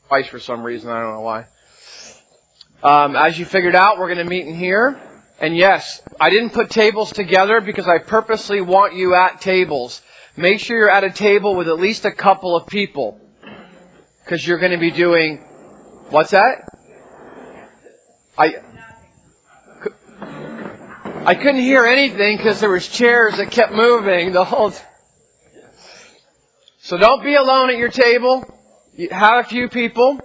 twice for some reason. I don't know why. As you figured out, we're going to meet in here. And yes, I didn't put tables together because I purposely want you at tables. Make sure you're at a table with at least a couple of people. Because you're going to be doing... What's that? I couldn't hear anything because there was chairs that kept moving the whole time. So don't be alone at your table. You have a few people.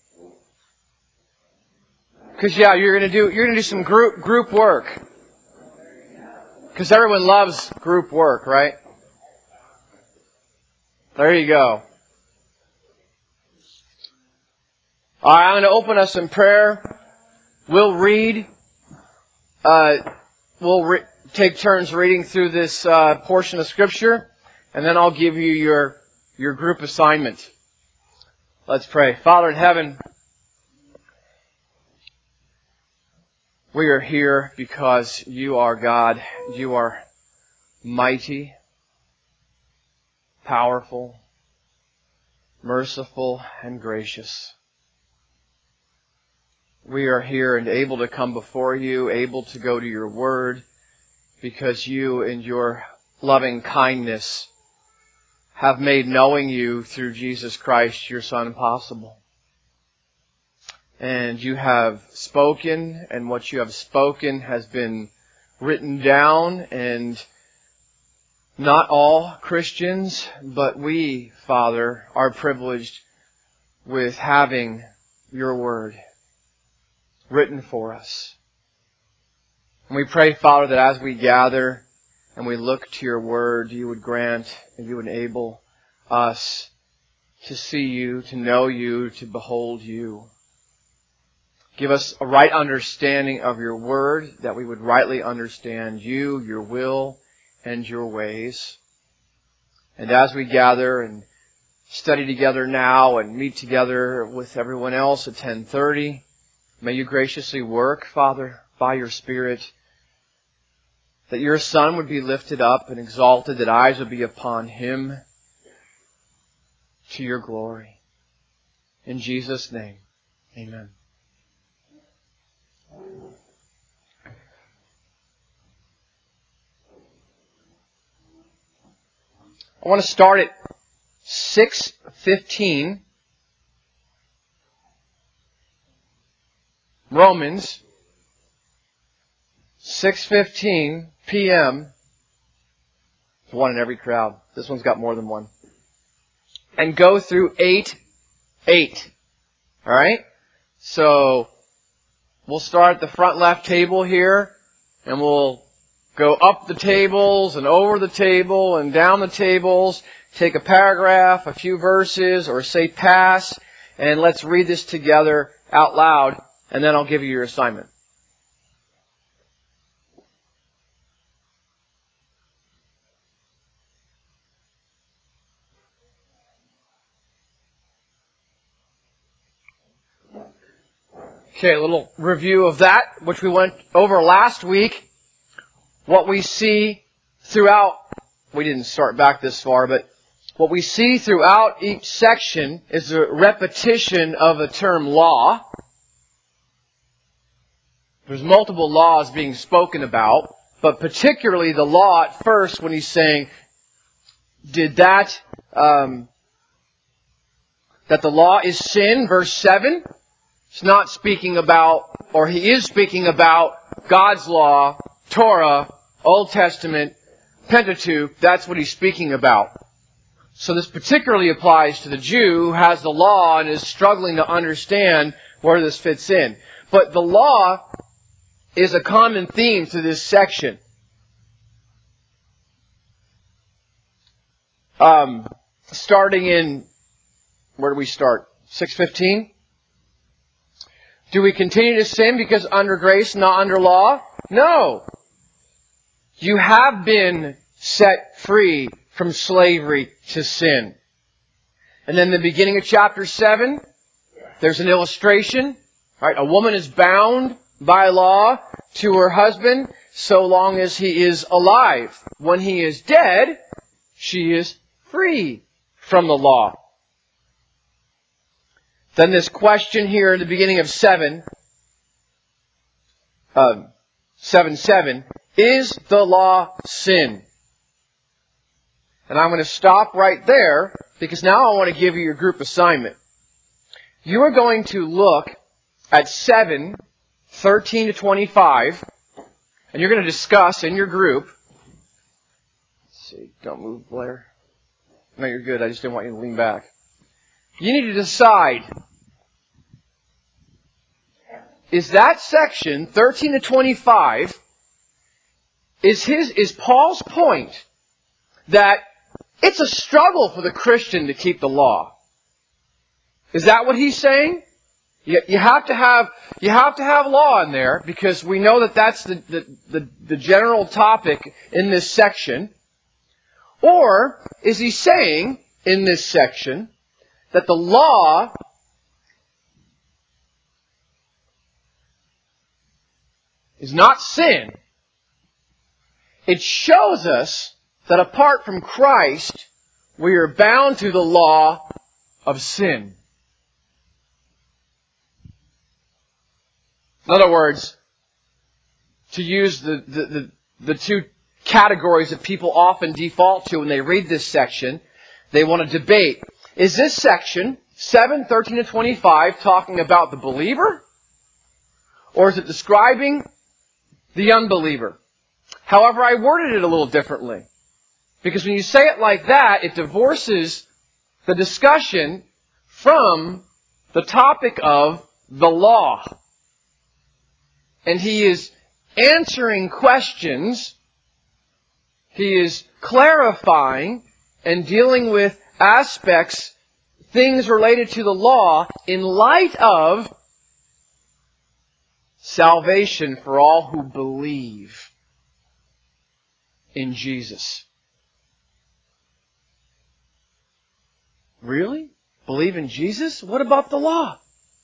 Because you're going to do some group work. Because everyone loves group work, right? There you go. All right, I'm going to open us in prayer. We'll read. Take turns reading through this portion of Scripture, and then I'll give you your group assignment. Let's pray. Father in heaven, we are here because you are God. You are mighty, powerful, merciful, and gracious. We are here and able to come before you, able to go to your word, because you, in your loving kindness, have made knowing you through Jesus Christ, your Son, possible. And you have spoken, and what you have spoken has been written down, and not all Christians, but we, Father, are privileged with having your word written for us. And we pray, Father, that as we gather and we look to your word, you would grant and you would enable us to see you, to know you, to behold you. Give us a right understanding of your word, that we would rightly understand you, your will, and your ways. And as we gather and study together now and meet together with everyone else at 10:30, may you graciously work, Father, by your Spirit, that your Son would be lifted up and exalted, that eyes would be upon him to your glory. In Jesus' name, amen. I want to start at 6:15. Romans 6:15 p.m. There's one in every crowd. This one's got more than one. And go through 8:8. All right? So we'll start at the front left table here, and we'll go up the tables and over the table and down the tables. Take a paragraph, a few verses, or say pass, and let's read this together out loud, and then I'll give you your assignment. Okay, a little review of that, which we went over last week. What we see throughout, we didn't start back this far, but what we see throughout each section is a repetition of the term law. There's multiple laws being spoken about, but particularly the law at first when he's saying, that the law is sin, verse 7. It's not speaking about, or he is speaking about God's law, Torah, Old Testament, Pentateuch. That's what he's speaking about. So this particularly applies to the Jew who has the law and is struggling to understand where this fits in. But the law is a common theme to this section. Starting in, where do we start? 6:15? Do we continue to sin because under grace, not under law? No. You have been set free from slavery to sin. And then in the beginning of chapter 7, there's an illustration. Right? A woman is bound by law to her husband so long as he is alive. When he is dead, she is free from the law. Then this question here at the beginning of 7:7, is the law sin? And I'm going to stop right there because now I want to give you your group assignment. You are going to look at 7:13 to 25, and you're going to discuss in your group. Let's see, don't move, Blair. No, you're good. I just didn't want you to lean back. You need to decide, is that section 13 to 25, is Paul's point that it's a struggle for the Christian to keep the law? Is that what he's saying? You have to have law in there because we know that that's the general topic in this section. Or is he saying in this section that the law is not sin? It shows us that apart from Christ, we are bound to the law of sin. In other words, to use the two categories that people often default to when they read this section, they want to debate. Is this section, 7:13 to 25, talking about the believer? Or is it describing the unbeliever? However, I worded it a little differently. Because when you say it like that, it divorces the discussion from the topic of the law. And he is answering questions. He is clarifying and dealing with aspects, things related to the law in light of salvation for all who believe in Jesus. Really? Believe in Jesus? What about the law?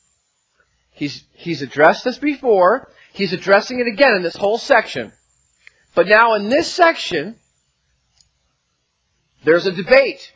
He's addressed this before. He's addressing it again in this whole section. But now in this section, there's a debate.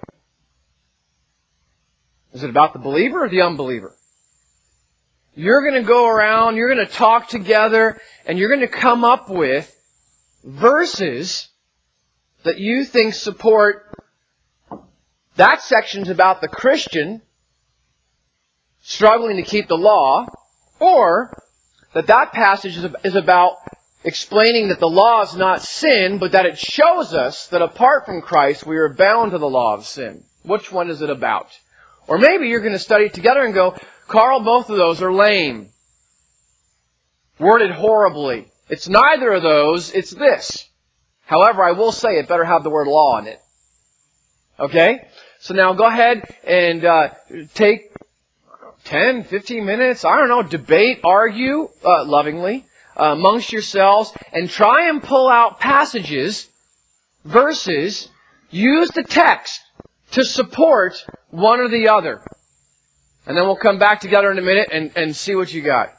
Is it about the believer or the unbeliever? You're going to go around, you're going to talk together, and you're going to come up with verses that you think support that section's about the Christian struggling to keep the law, or that passage is about explaining that the law is not sin, but that it shows us that apart from Christ, we are bound to the law of sin. Which one is it about? Or maybe you're going to study it together and go, Carl, both of those are lame. Worded horribly. It's neither of those, it's this. However, I will say it better have the word law in it. Okay? So now go ahead and take 10, 15 minutes, I don't know, debate, argue, lovingly, amongst yourselves, and try and pull out passages, verses, use the text to support one or the other. And then we'll come back together in a minute and see what you got.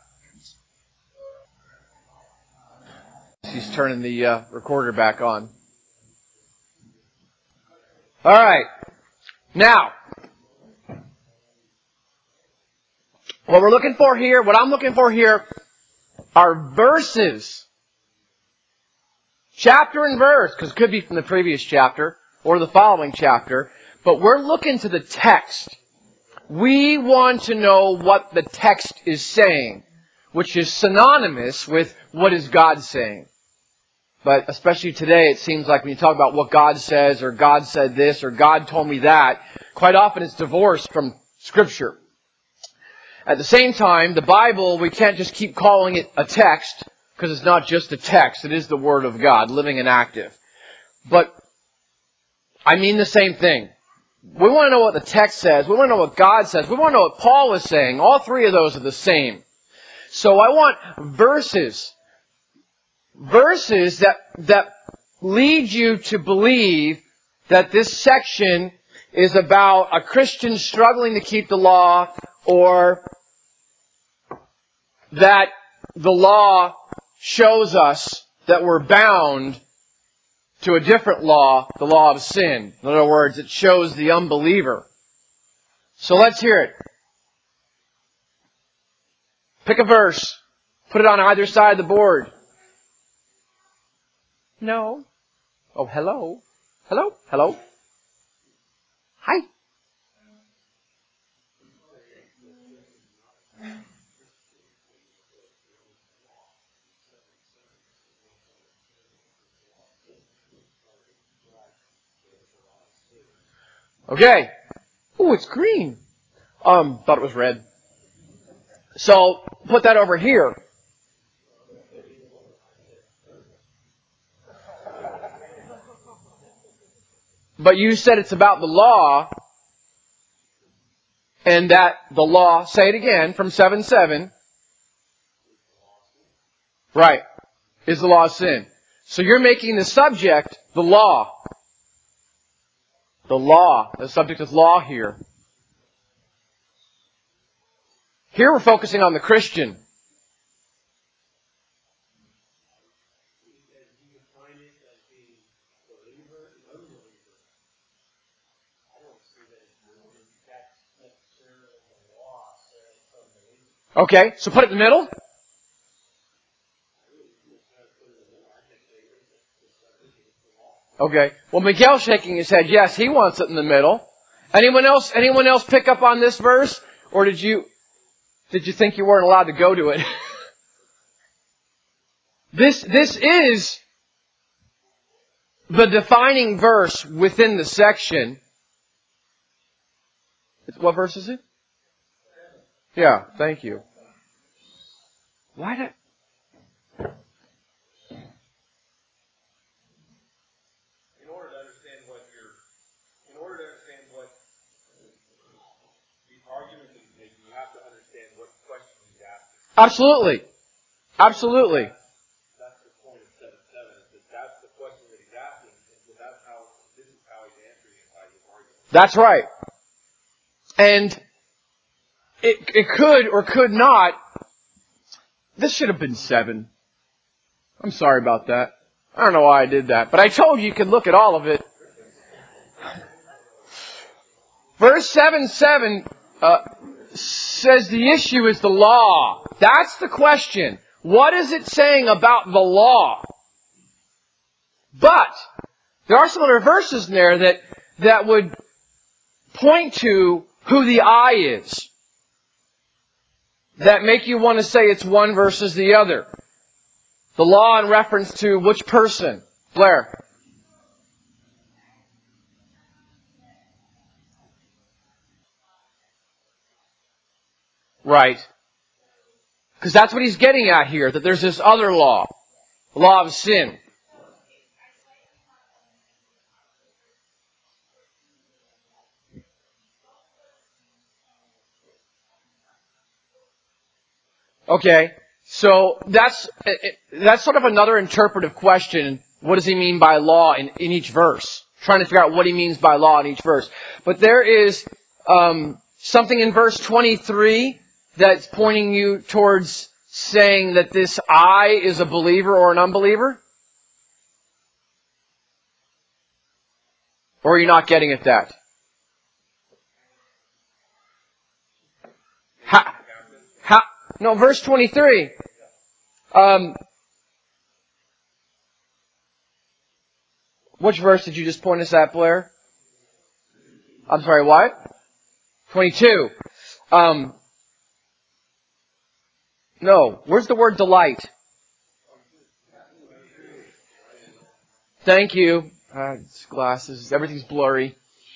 She's turning the recorder back on. All right. Now, what I'm looking for here are verses. Chapter and verse, because it could be from the previous chapter or the following chapter. But we're looking to the text. We want to know what the text is saying, which is synonymous with what is God saying. But especially today, it seems like when you talk about what God says, or God said this, or God told me that, quite often it's divorced from Scripture. At the same time, the Bible, we can't just keep calling it a text, because it's not just a text. It is the Word of God, living and active. But I mean the same thing. We want to know what the text says. We want to know what God says. We want to know what Paul is saying. All three of those are the same. So I want verses. Verses that lead you to believe that this section is about a Christian struggling to keep the law, or that the law shows us that we're bound to a different law, the law of sin. In other words, it shows the unbeliever. So let's hear it. Pick a verse. Put it on either side of the board. No. Oh, hello. Hello? Hello? Hi. Okay. Ooh, it's green. Thought it was red. So, put that over here. But you said it's about the law, and that the law, say it again, from 7:7, right, is the law of sin. So you're making the subject the law. The law. The subject is law here. Here we're focusing on the Christian. Okay, so put it in the middle. Okay. Well, Miguel's shaking his head. Yes, he wants it in the middle. Anyone else pick up on this verse? Or did you think you weren't allowed to go to it? This is the defining verse within the section. What verse is it? Yeah, thank you. Why did... In order to understand what the argument is making, you have to understand what question he's asking. Absolutely. Absolutely. That's the point of 7:7, is that that's the question that he's asking, and so this is how he's answering it by his argument. That's right. And it could or could not. This should have been 7. I'm sorry about that. I don't know why I did that, but I told you could look at all of it. Verse 7:7 says the issue is the law. That's the question. What is it saying about the law? But there are some other verses in there that would point to who the I is, that make you want to say it's one versus the other. The law in reference to which person? Blair. Right. Because that's what he's getting at here, that there's this other law, the law of sin. Okay, so that's sort of another interpretive question. What does he mean by law in each verse? Trying to figure out what he means by law in each verse. But there is something in verse 23 that's pointing you towards saying that this I is a believer or an unbeliever? Or are you not getting at that? No, verse 23. Which verse did you just point us at, Blair? I'm sorry, what? 22. No, where's the word delight? Thank you. It's glasses, everything's blurry.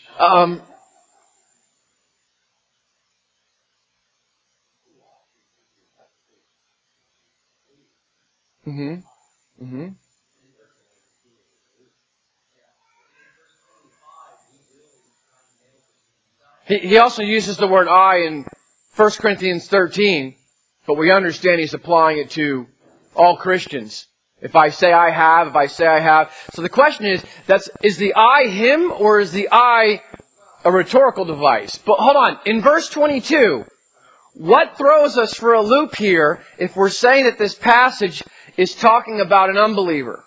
He also uses the word I in 1 Corinthians 13, but we understand he's applying it to all Christians. If I say I have. So the question is the I him or is the I a rhetorical device? But hold on, in verse 22, what throws us for a loop here if we're saying that this passage is talking about an unbeliever?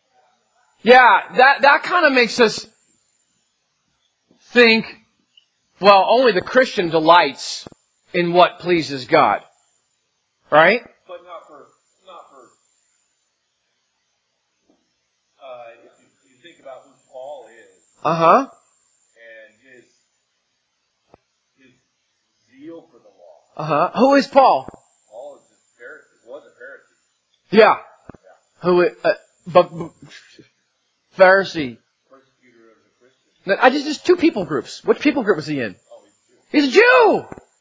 Yeah, that kind of makes us think, Well, only the Christian delights in what pleases God. Right? But not for if you think about who Paul is. Uh-huh. And his zeal for the law. Uh-huh. Who is Paul? Paul is a Pharisee, was a Pharisee. Yeah. Who, but Pharisee. Persecutor of the Christians. Just two people groups. Which people group was he in? Oh, He's a Jew!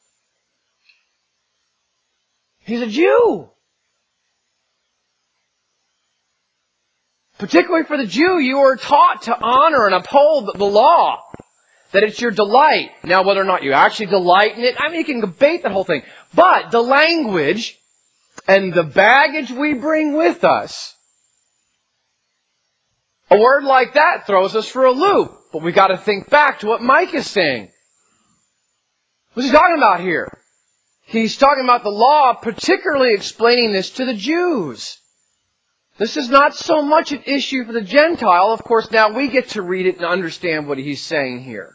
He's a Jew! Particularly for the Jew, you are taught to honor and uphold the law. That it's your delight. Now, whether or not you actually delight in it, I mean, you can debate that whole thing. But the language and the baggage we bring with us, a word like that throws us for a loop. But we got to think back to what Mike is saying. What's he talking about here? He's talking about the law, particularly explaining this to the Jews. This is not so much an issue for the Gentile. Of course, now we get to read it and understand what he's saying here.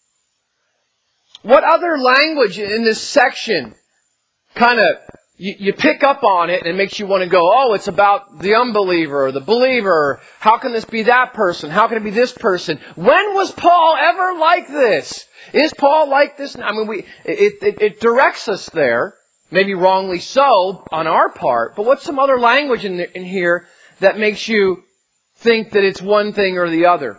What other language in this section kind of, you pick up on it and it makes you want to go, oh, it's about the unbeliever or the believer. How can this be that person? How can it be this person? When was Paul ever like this? Is Paul like this? I mean, it directs us there, maybe wrongly so on our part, but what's some other language in here that makes you think that it's one thing or the other?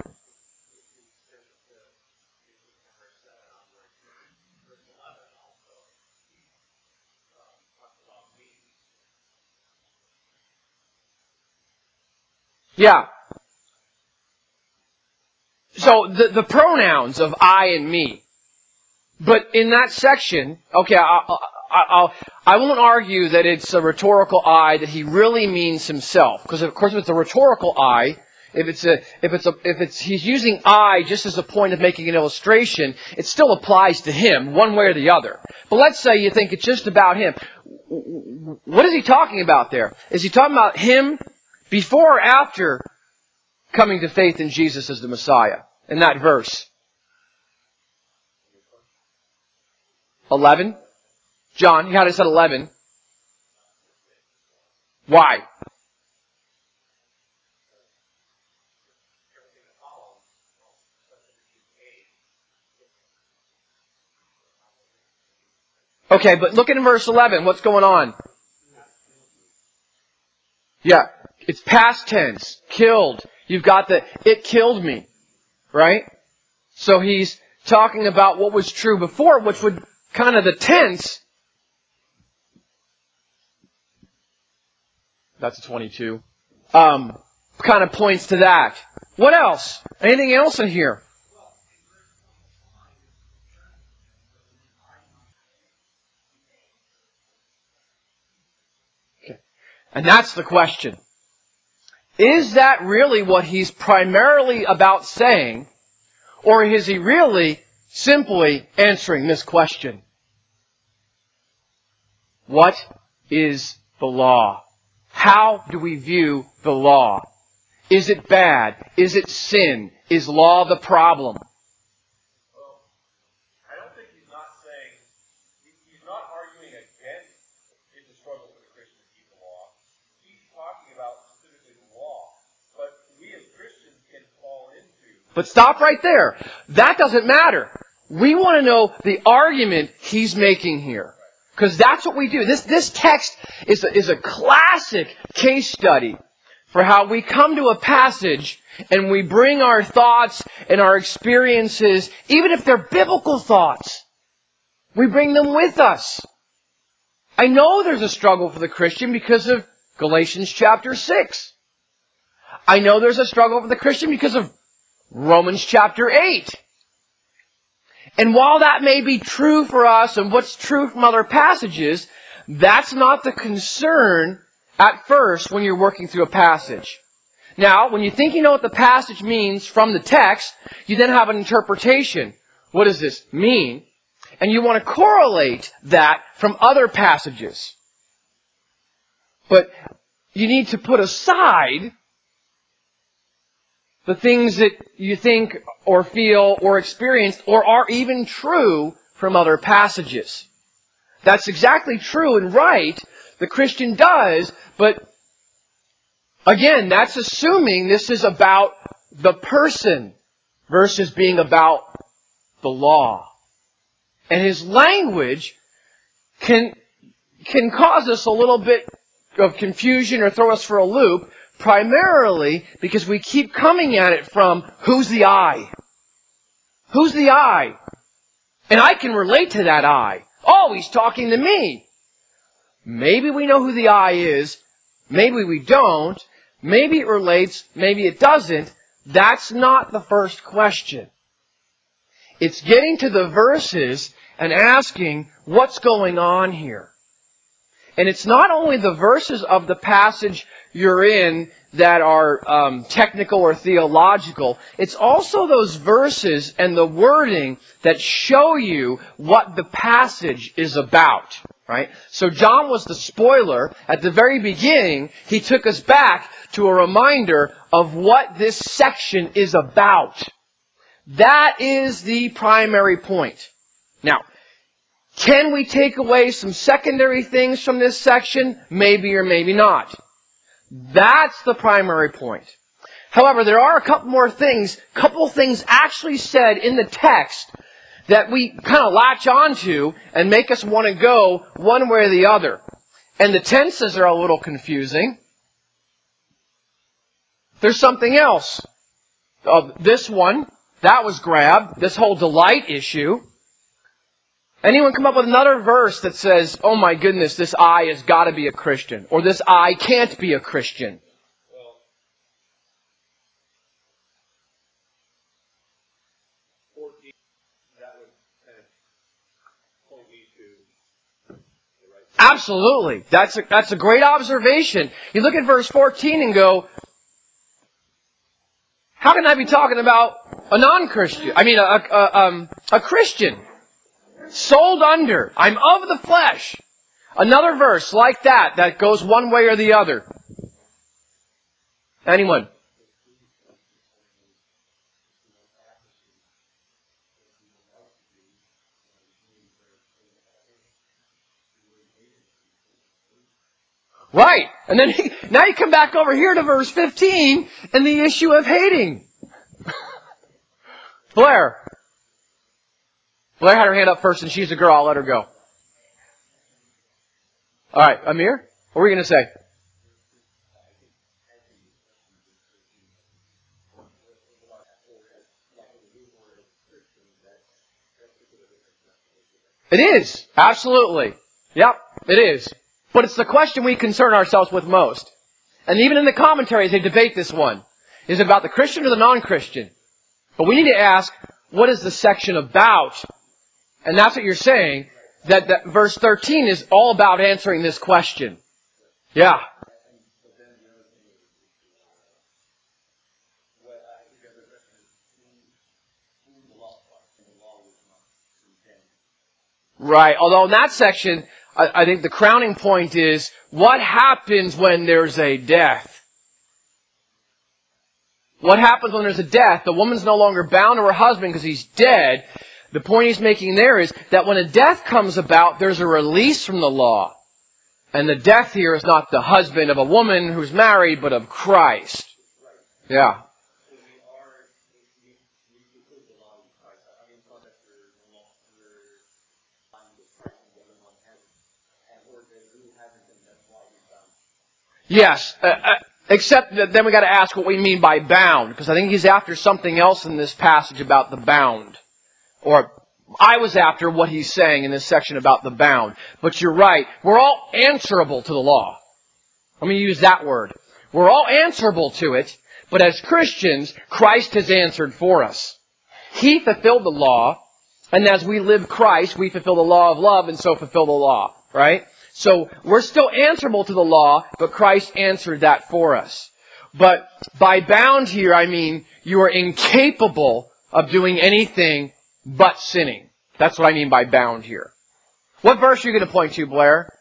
Yeah. So the pronouns of I and me. But in that section, okay, I won't argue that it's a rhetorical I, that he really means himself. Because of course if it's a rhetorical I, he's using I just as a point of making an illustration, it still applies to him, one way or the other. But let's say you think it's just about him. What is he talking about there? Is he talking about him before or after coming to faith in Jesus as the Messiah? In that verse. 11? John, you had us at 11. Why? Okay, but look at verse 11. What's going on? Yeah, it's past tense. Killed. You've got the, it killed me. Right? So he's talking about what was true before, which would kind of the tense. That's a 22. Kind of points to that. What else? Anything else in here? Okay. And that's the question. Is that really what he's primarily about saying, or is he really simply answering this question? What is the law? How do we view the law? Is it bad? Is it sin? Is law the problem? Well, I don't think he's not saying, he's not arguing against it's a struggle for the Christian to keep the law. He's talking about specifically the law. But we as Christians can fall into. But stop right there. That doesn't matter. We want to know the argument he's making here. Because that's what we do. This text is a classic case study for how we come to a passage and we bring our thoughts and our experiences, even if they're biblical thoughts, we bring them with us. I know there's a struggle for the Christian because of Galatians chapter 6. I know there's a struggle for the Christian because of Romans chapter 8. And while that may be true for us and what's true from other passages, that's not the concern at first when you're working through a passage. Now, when you think you know what the passage means from the text, you then have an interpretation. What does this mean? And you want to correlate that from other passages. But you need to put aside the things that you think or feel or experienced or are even true from other passages. That's exactly true and right. The Christian does, but again, that's assuming this is about the person versus being about the law. And his language can cause us a little bit of confusion or throw us for a loop, primarily because we keep coming at it from, who's the I? Who's the I? And I can relate to that I. Oh, he's talking to me. Maybe we know who the I is. Maybe we don't. Maybe it relates. Maybe it doesn't. That's not the first question. It's getting to the verses and asking, what's going on here? And it's not only the verses of the passage you're in that are technical or theological. It's also those verses and the wording that show you what the passage is about. Right? So John was the spoiler. At the very beginning, he took us back to a reminder of what this section is about. That is the primary point. Now, can we take away some secondary things from this section? Maybe or maybe not. That's the primary point. However, there are a couple more things, couple things actually said in the text that we kind of latch onto and make us want to go one way or the other. And the tenses are a little confusing. There's something else. This one, that was grabbed, this whole delight issue. Anyone come up with another verse that says, oh my goodness, this I has got to be a Christian, or this I can't be a Christian? Well, 14, that would kind of point me to the right. Absolutely. That's a great observation. You look at verse 14 and go, how can I be talking about a non-Christian? I mean, a Christian. Sold under. I'm of the flesh. Another verse like that goes one way or the other. Anyone? Right. And then now you come back over here to verse 15 and the issue of hating. Blair. Blair had her hand up first and she's a girl. I'll let her go. All right. Amir, what were you going to say? It is. Absolutely. Yep, it is. But it's the question we concern ourselves with most. And even in the commentaries, they debate this one. Is it about the Christian or the non-Christian? But we need to ask, what is the section about? And that's what you're saying, that verse 13 is all about answering this question. Yeah. Right. Although in that section, I think the crowning point is, what happens when there's a death? What happens when there's a death? The woman's no longer bound to her husband because he's dead. The point he's making there is that when a death comes about, there's a release from the law. And the death here is not the husband of a woman who's married, but of Christ. Yeah. Yes, except that then we got to ask what we mean by bound, because I think he's after something else in this passage about the bound. Or I was after what he's saying in this section about the bound. But you're right, we're all answerable to the law. Let me use that word. We're all answerable to it, but as Christians, Christ has answered for us. He fulfilled the law, and as we live Christ, we fulfill the law of love and so fulfill the law, right? So we're still answerable to the law, but Christ answered that for us. But by bound here, I mean you are incapable of doing anything but sinning. That's what I mean by bound here. What verse are you going to point to, Blair?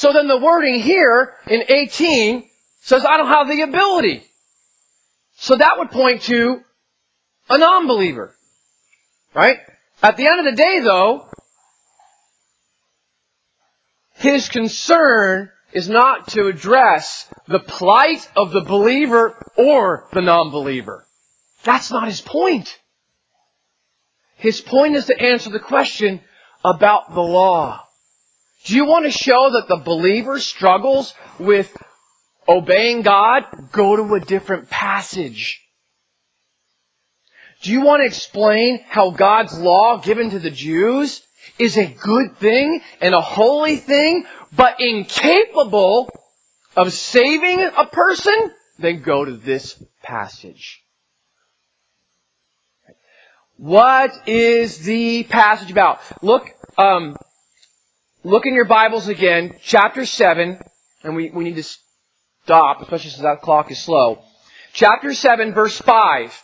So then the wording here in 18 says, I don't have the ability. So that would point to a non-believer. Right? At the end of the day, though, his concern is not to address the plight of the believer or the non-believer. That's not his point. His point is to answer the question about the law. Do you want to show that the believer struggles with obeying God? Go to a different passage. Do you want to explain how God's law given to the Jews is a good thing and a holy thing, but incapable of saving a person? Then go to this passage. What is the passage about? Look in your Bibles again, chapter 7, and we need to stop, especially since that clock is slow. Chapter 7, verse 5.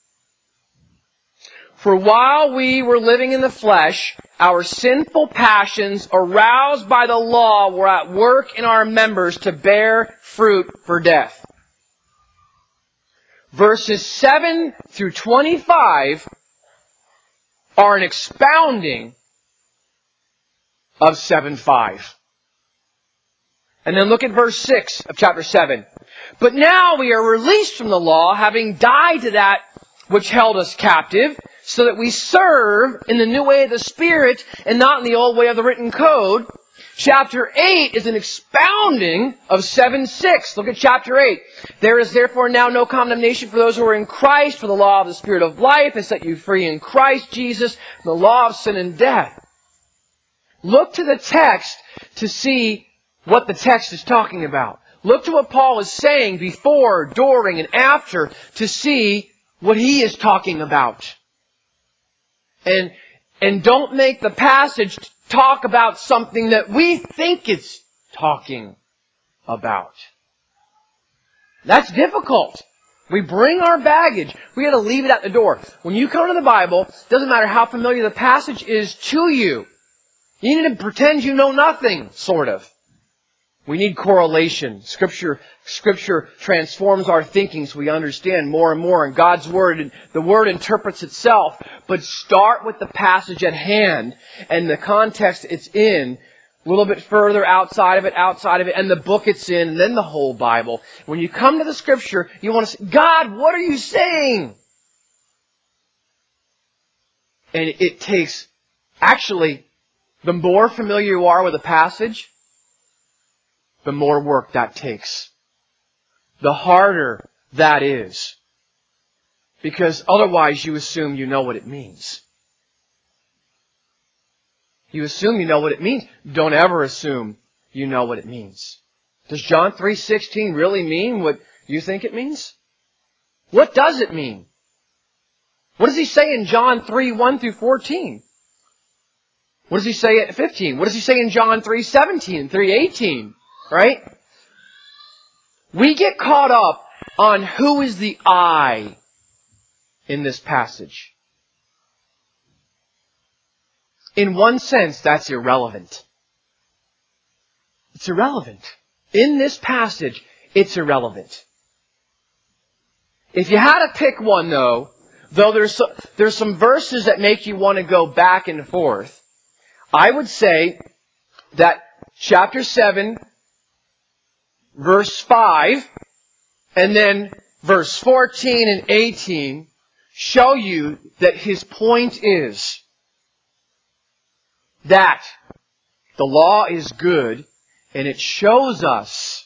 For while we were living in the flesh, our sinful passions, aroused by the law, were at work in our members to bear fruit for death. Verses 7 through 25 are an expounding of 7:5. And then look at verse 6 of chapter 7. But now we are released from the law, having died to that which held us captive, so that we serve in the new way of the Spirit and not in the old way of the written code. Chapter 8 is an expounding of 7:6. Look at chapter 8. There is therefore now no condemnation for those who are in Christ, for the law of the Spirit of life has set you free in Christ Jesus from the law of sin and death. Look to the text to see what the text is talking about. Look to what Paul is saying before, during, and after to see what he is talking about. And don't make the passage talk about something that we think it's talking about. That's difficult. We bring our baggage. We got to leave it at the door. When you come to the Bible, it doesn't matter how familiar the passage is to you. You need to pretend you know nothing, sort of. We need correlation. Scripture transforms our thinking so we understand more and more. And God's Word, the Word interprets itself. But start with the passage at hand and the context it's in, a little bit further outside of it, and the book it's in, and then the whole Bible. When you come to the Scripture, you want to say, God, what are you saying? And it takes, actually, the more familiar you are with a passage, the more work that takes. The harder that is. Because otherwise you assume you know what it means. You assume you know what it means. Don't ever assume you know what it means. Does John 3:16 really mean what you think it means? What does it mean? What does he say in John 3:1 through 14? What does he say at 15? What does he say in John 3:17 and 3:18? Right? We get caught up on who is the I in this passage. In one sense, that's irrelevant. It's irrelevant. In this passage, it's irrelevant. If you had to pick one, though there's some verses that make you want to go back and forth, I would say that chapter 7, verse 5, and then verse 14 and 18 show you that his point is that the law is good, and it shows us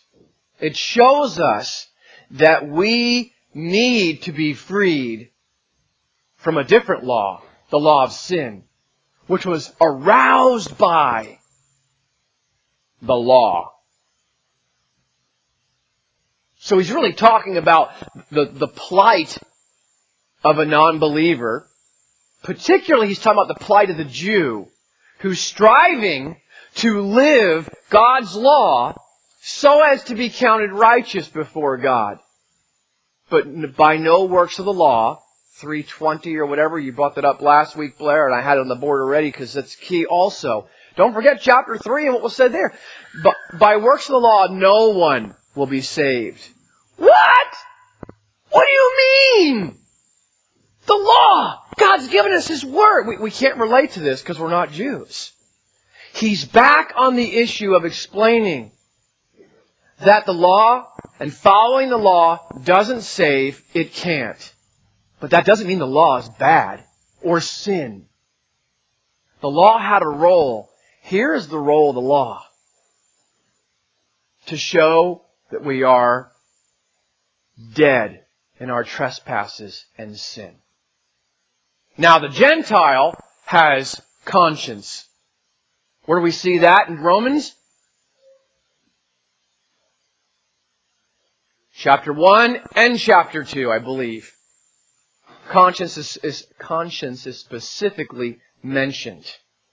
that we need to be freed from a different law, the law of sin, which was aroused by the law. So he's really talking about the plight of a non-believer. Particularly, he's talking about the plight of the Jew, who's striving to live God's law so as to be counted righteous before God. But by no works of the law, 3:20 or whatever, you brought that up last week, Blair, and I had it on the board already because that's key also. Don't forget chapter 3 and what was said there. But by works of the law, no one will be saved. What? What do you mean? The law. God's given us His Word. We can't relate to this because we're not Jews. He's back on the issue of explaining that the law and following the law doesn't save. It can't. But that doesn't mean the law is bad or sin. The law had a role. Here is the role of the law. To show that we are dead in our trespasses and sin. Now the Gentile has conscience. Where do we see that in Romans? Chapter 1 and chapter 2, I believe. Conscience is specifically mentioned.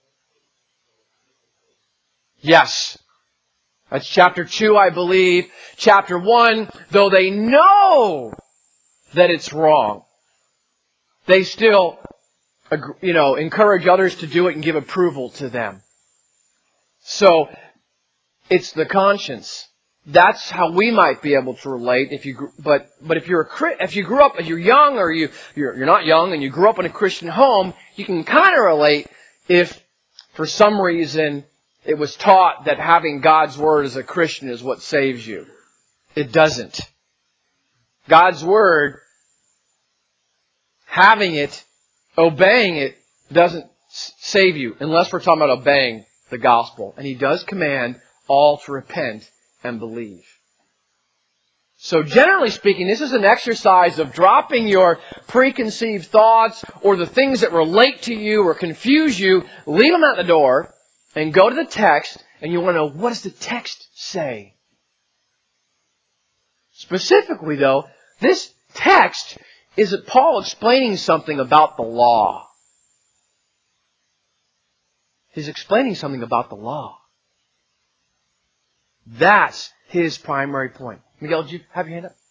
Yes. That's chapter 2, I believe. Chapter 1, though they know that it's wrong, they still, encourage others to do it and give approval to them. So, it's the conscience. That's how we might be able to relate. But if you grew up, if you're young or you're not young and you grew up in a Christian home, you can kind of relate if for some reason it was taught that having God's Word as a Christian is what saves you. It doesn't. God's Word, having it, obeying it, doesn't save you unless we're talking about obeying the gospel. And He does command all to repent and believe. So generally speaking, this is an exercise of dropping your preconceived thoughts or the things that relate to you or confuse you, leave them at the door, and go to the text, and you want to know, what does the text say? Specifically, though, this text is Paul explaining something about the law. He's explaining something about the law. That's his primary point. Miguel, did you have your hand up?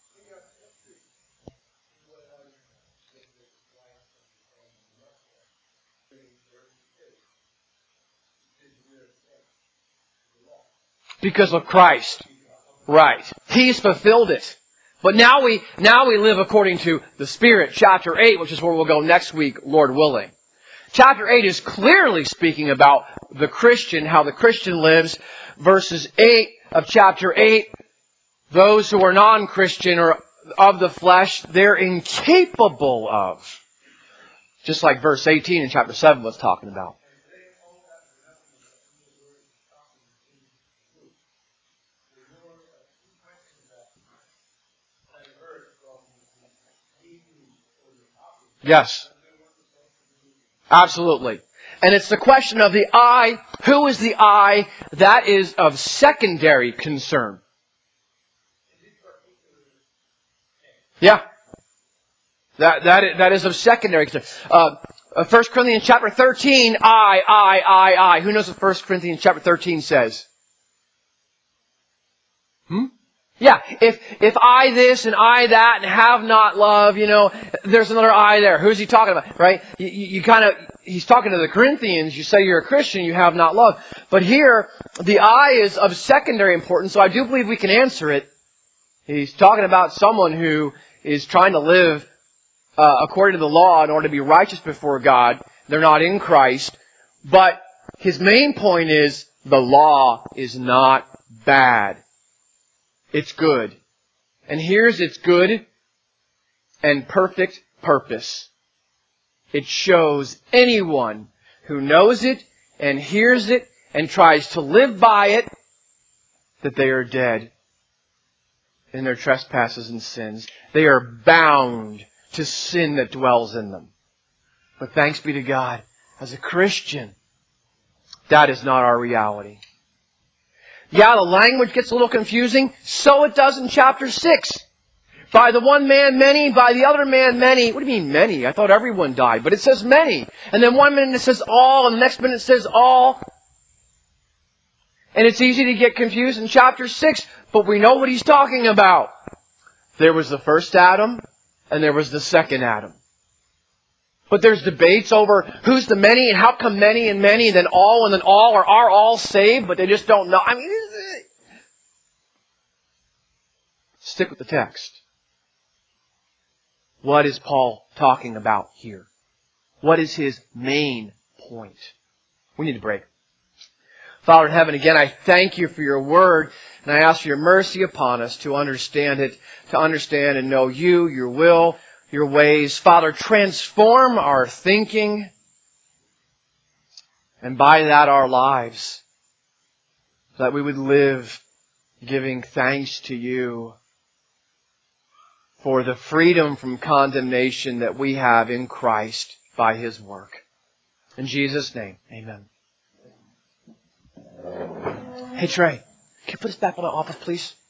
Because of Christ. Right. He's fulfilled it. But now we live according to the Spirit, chapter 8, which is where we'll go next week, Lord willing. Chapter 8 is clearly speaking about the Christian, how the Christian lives. Verses 8 of chapter 8, those who are non-Christian or of the flesh, they're incapable of. Just like verse 18 in chapter 7 was talking about. Yes. Absolutely. And it's the question of the I. Who is the I? That is of secondary concern. Yeah. That is of secondary concern. 1 Corinthians chapter 13, I. Who knows what 1 Corinthians chapter 13 says? Yeah, if I this and I that and have not love, there's another I there. Who's he talking about, right? He's talking to the Corinthians. You say you're a Christian, you have not love. But here, the I is of secondary importance, so I do believe we can answer it. He's talking about someone who is trying to live according to the law in order to be righteous before God. They're not in Christ. But his main point is the law is not bad. It's good. And here's its good and perfect purpose. It shows anyone who knows it and hears it and tries to live by it that they are dead in their trespasses and sins. They are bound to sin that dwells in them. But thanks be to God, as a Christian, that is not our reality. Yeah, the language gets a little confusing. So it does in chapter 6. By the one man, many. By the other man, many. What do you mean, many? I thought everyone died. But it says many. And then one minute it says all, and the next minute it says all. And it's easy to get confused in chapter 6. But we know what he's talking about. There was the first Adam, and there was the second Adam. But there's debates over who's the many and how come many and many, then all or are all saved, but they just don't know. I mean, stick with the text. What is Paul talking about here? What is his main point? We need to break. Father in heaven, again, I thank you for your word, and I ask for your mercy upon us to understand it, to understand and know you, your will, your ways. Father, transform our thinking, and by that our lives, so that we would live giving thanks to you for the freedom from condemnation that we have in Christ by His work. In Jesus' name, amen. Hey Trey, can you put us back in the office, please?